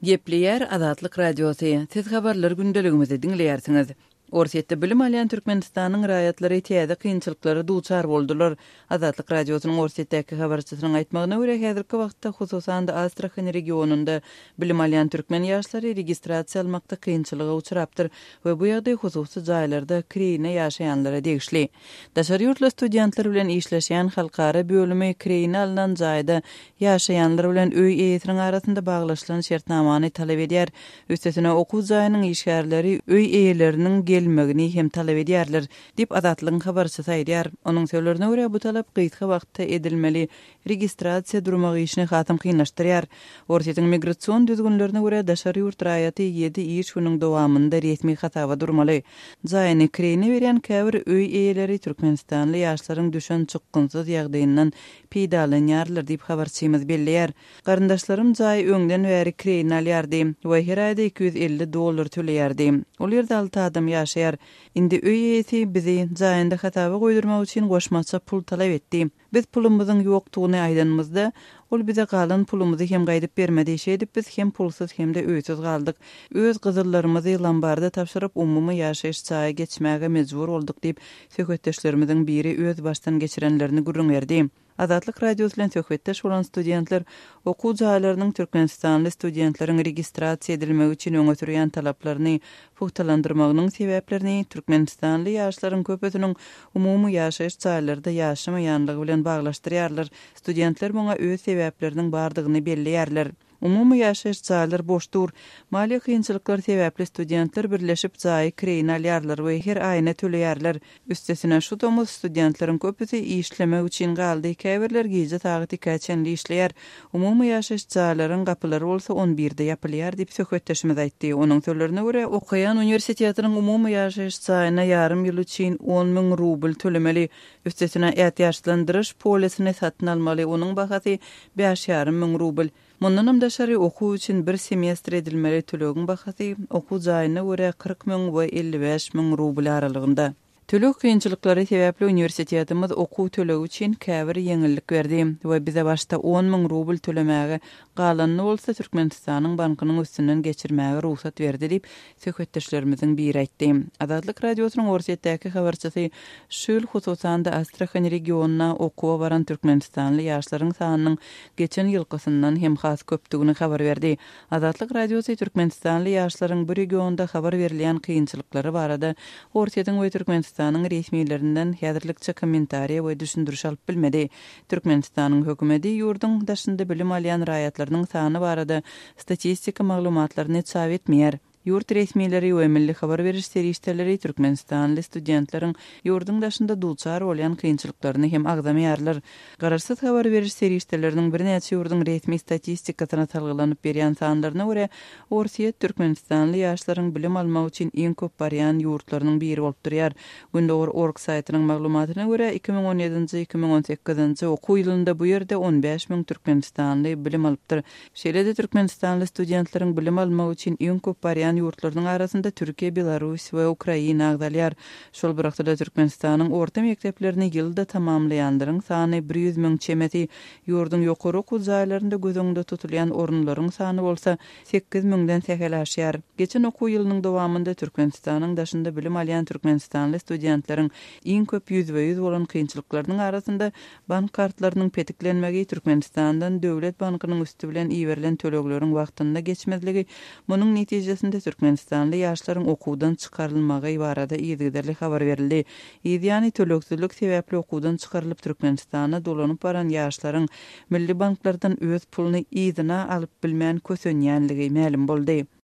Gepleyer Azatlyk Radiosu. Siz habarlar gündeligimizi dinleýärsiňiz. Orsiýetde bilim alýan Türkmenistanyň raýatlary täze kynçylyklara duçar boldular. Azatlyk Radiosynyň Orsiýetdäki habarçysynyň aýtmagyna görä häzirki wagtda hususan da Astrahany regionunda bilim alýan türkmen ýaşlary registrasiýa almakda kynçylyga uçurapdyr we bu ýagdaý hususy jaýlarda kirine ýaşaýanlara degişli. Daşary ýurtly studentler bilen işleşýän halkara bölümi kirine alynan jaýda ýaşaýanlar bilen öý eýetiniň arasynda baglaşylan şertnamany talap edýär. Üstesine okuw jaýynyň işgärleri öý eýeleriniň gelmegini hem talap edýärler dip Azatlygyň habarçysy aýdýar. Onuň söýlerine görä bu talap gyýtky wagtda edilmeli registrasiýa durmagy işini hatym kynlaşdyrýar. Orsiýetiň migrasiýon düzgünlerine görä daşary ýurt raýaty 7 iş günüň dowamında resmi hataba durmaly. Jaýyny kireni berýän käbir öý eýeleri Türkmenistanly ýaşlaryň düşen çykgynsyz ýagdaýyndan peýdalanýarlar dip habarçymyz belleýär. Garyndaşlarym jaý öňden bäri kireni alýardy we her aýda $250 töleýärdi. Ol ýerde 6 adam ýaşaýar. Indi öý eýeti bizi jaýynda hataba goýdurmak üçin goşmaça pul talap etdi. Biz pulumyzyň ýokdugyny aýdanymyzda ol bize galan pulumuzy hem gaýdyp bermedi şeýdip biz hem pulsuz hem de öýsüz galdyk. Öz gyzyllarymyzy lambarda tapşyryp umumy ýaşaýyş çaýy geçmäge mejbur boldyk diýip söhbetdeşlerimiziň biri öz başdan geçirenlerini gurrunýardy. Azatlyk Radiosu bilen söhbetdeş bolan studentler okuw jaýlarynyň Türkmenistanly studentleriň registrasiýa edilmegi üçin öňe sürýän talaplaryny puhtalandyrmagynyň sebäplerini Türkmenistanly ýaşlaryň köpüsiniň umumy ýaşaýyş çaýlarynda ýaşamaýanlygy bilen baglaşdyrýarlar. Studentler muňa öz sebäpleriniň bardygyny belleýärler. Umumy ýaşaýyş jaýlary boşdur. Mali kynçylyklar sebäpli studentler birleşip jaý kireni alýarlar we her aýyna töleýärler. Üstesine şu domuz studentleriň köpüsi işlemek üçin galdy. Käbirler gije saat 2-çenli işleýär. Umumy ýaşaýyş jaýlarynyň gapylary bolsa 11-de ýapylýar diýip söhbetdeşimiz aýtdy. Onuň sözlerine görä okaýan universitetining umumy ýaşaýyş jaýyna ýarym ýyl üçin 10.000 rubl tölemeli. Üstesine ýaşlandyryş polisini satyn almaly. Onuň bahasy 5.500 rubl. Mundan daşary okuw üçin bir semestr edilmeli tölegiň bahasy okuw jaýyna görä 40.000 we 55.000 rubl aralygynda. Tölek kynçylyklary sebäpli universitetimiz okuw tölegi üçin käbir ýeňillik berdi we bize başda 10.000 rubl tölemäge galanyny bolsa Türkmenistanyň bankynyň üstünden geçirmäge ruhsat berdi diýip söhbetdeşlerimiziň biri aýtdy. Azatlyk Radiosynyň Orsiýetdäki habarçysy şol hususan da Astrahany regionuna okuwa baran Türkmenistanly ýaşlaryň sanynyň geçen ýylkysyndan hem has köpdigini habar berdi. Azatlyk Radiosu Türkmenistanly ýaşlaryň bu regionda habar berilýän kynçylyklary barada Orsiýetiň we Türkmenistanyň resmiýetlerinden häzirlikçe kommentariýa we düşündürüş alyp bilmedi. Türkmenistanyň hökümeti ýurdun daşynda bilim alýan raýatlarynyň sany barada statistika maglumatlaryny çap etmeýär. Yurt resmiýetleri we milli habar beriş serişdeleri Türkmenistanly studentleriň ýurdun daşynda duçar bolýan kynçylyklaryny hem agdamaýarlar. Gararsyz habar beriş serişdeleriniň bir näçe ýurdun resmi statistikasyna talgylanyp berýän sanlaryna görä Orsiýet Türkmenistanly ýaşlaryň bilim almak üçin iň köp barýan ýurtlarynyň biri bolup durýar. Gündogor.org saýtynyň maglumatyna görä 2017-2018 okuw ýylynda bu ýerde 15.000 Türkmenistanly bilim alypdyr. Şeýle-de Türkmenistanly studentleriň bilim almak üçin iň köp barýan ýurtlarynyň arasynda Türkiýe, Belarus we Ukraina agdalýar. Şol birakda Türkmenistanyň orta mekdeplerini ýylda tamamlaýanlaryň sany 100.000 çemeti, ýurdun ýokary okuw jaýlarynda gözüňde tutulýan orunlaryň sany bolsa 8.000-den täkel aşýar. Geçen okuw ýylynyň dowamında Türkmenistanyň daşynda bilim alýan Türkmenistanly studentleriň iň köp ýüzbe-ýüz bolan kynçylyklarynyň arasynda bank kartlarynyň petiklenmegi, Türkmenistandan döwlet bankynyň üstü bilen iýerilen tölekleriň wagtynda geçmezligi, munyň netijesinde Türkmenistanly ýaşlaryň okuwdan çykarylmagy barada ýygyderli habar berildi. Ýani tölekçilik sebäpli okuwdan çykarylyp Türkmenistana dolanyp baran ýaşlaryň milli banklardan öz puluny ýygyna alyp bilmän kösenýänligi ma'lum boldy.